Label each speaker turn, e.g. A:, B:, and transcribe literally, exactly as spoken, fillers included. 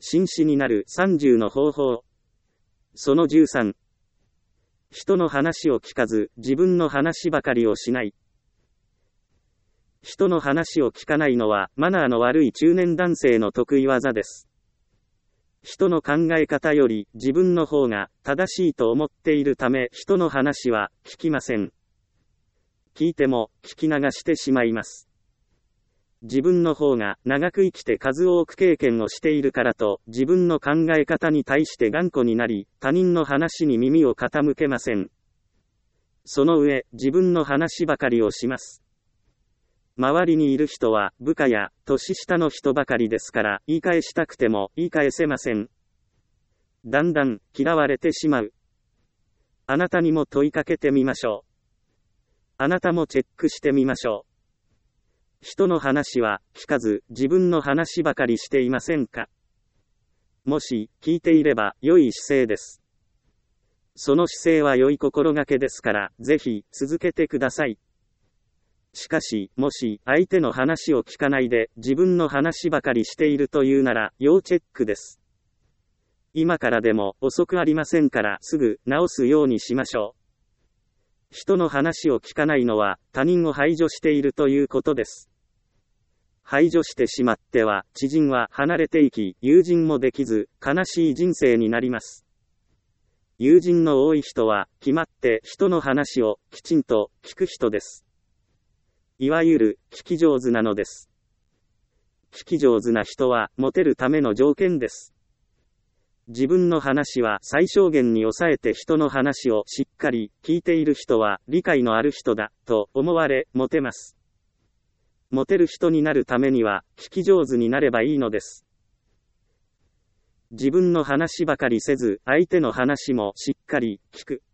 A: 紳士になるさんじゅうの方法。そのじゅうさん。人の話を聞かず、自分の話ばかりをしない。人の話を聞かないのは、マナーの悪い中年男性の得意技です。人の考え方より自分の方が正しいと思っているため、人の話は聞きません。聞いても聞き流してしまいます。自分の方が長く生きて数多く経験をしているからと、自分の考え方に対して頑固になり、他人の話に耳を傾けません。その上、自分の話ばかりをします。周りにいる人は部下や年下の人ばかりですから、言い返したくても言い返せません。だんだん嫌われてしまう。あなたにも問いかけてみましょう。あなたもチェックしてみましょう。人の話は聞かず、自分の話ばかりしていませんか？もし聞いていれば良い姿勢です。その姿勢は良い心がけですから、ぜひ続けてください。しかし、もし相手の話を聞かないで自分の話ばかりしているというなら要チェックです。今からでも遅くありませんからすぐ直すようにしましょう。人の話を聞かないのは他人を排除しているということです。排除してしまっては知人は離れていき、友人もできず悲しい人生になります。友人の多い人は決まって人の話をきちんと聞く人です。いわゆる聞き上手なのです。聞き上手な人はモテるための条件です。自分の話は最小限に抑えて人の話をしっかり聞いている人は理解のある人だと思われモテます。モテる人になるためには聞き上手になればいいのです。自分の話ばかりせず相手の話もしっかり聞く。